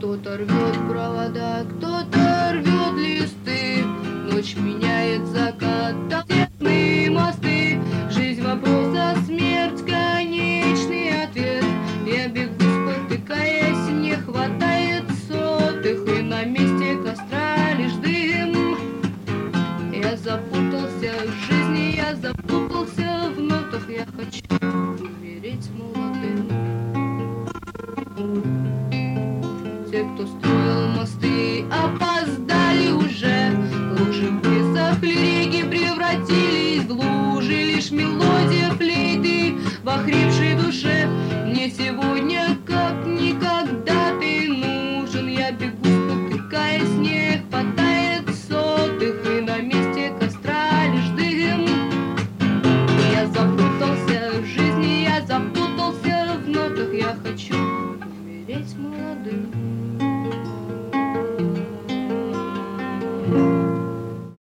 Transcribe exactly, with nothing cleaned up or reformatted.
Кто-то рвет провода, кто-то рвет листы. Ночь меняет закат, темные мосты. Жизнь вопрос, а смерть конечный ответ. Я бегу, спотыкаясь, не хватает сотых, и на месте костра лишь дым. Я запутался в жизни, я запутался в нотах. Я хочу умереть молодым. Те, кто строил мосты, опоздали уже. Лужи высохли, реки превратились в лужи. Лишь мелодия флейты в охрипшей душе. Мне сегодня как никогда ты нужен. Я бегу, спотыкаясь, не хватает сотых, и на месте костра лишь дым. Я запутался в жизни, я запутался в нотах. Я хочу умереть молодым.